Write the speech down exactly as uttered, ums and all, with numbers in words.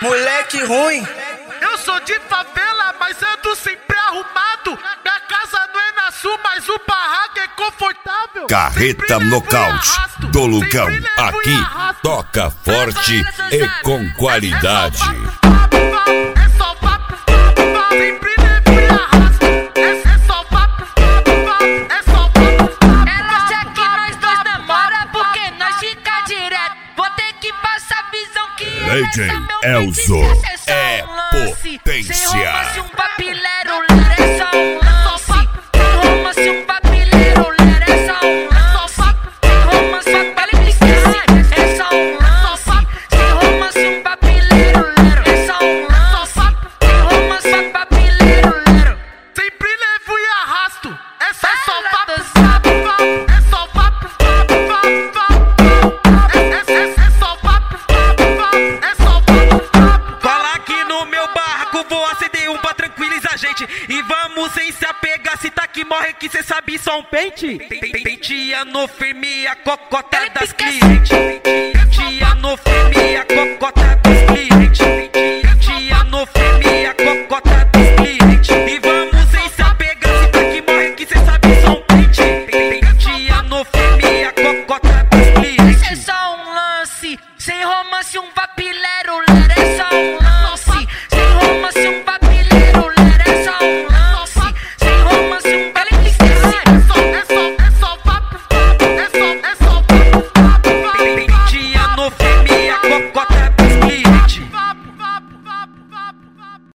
Moleque ruim. Eu sou de favela, mas ando sempre arrumado. Minha casa não é na sul, mas o barraco é confortável. Carreta Nocaute do Lucão. Aqui toca forte e com qualidade. É só papo, sempre levo e arrasto. É só papo, é só papo. Ela acha que nós dois namora porque nós fica direto. Vou ter que passar a visão que D J Elzo é potência. Sem romance um papilero, ler é só um lance. Sem romance um papilero, ler é só um lance. Sem romance um papilero, é só um lance. Sem romance um papilero, ler é só um lance. Sem romance um papilero, ler. Sempre levo e arrasto. É só só Ela papo, do sapo. é só papo, é só papo, é só papo. Fala aqui no meu barraco, vou acender um pra tranquilizar a gente. E vamos sem se apegar, se tá que morre que cê sabe só um pente. Penteando firme a cocota das clientes.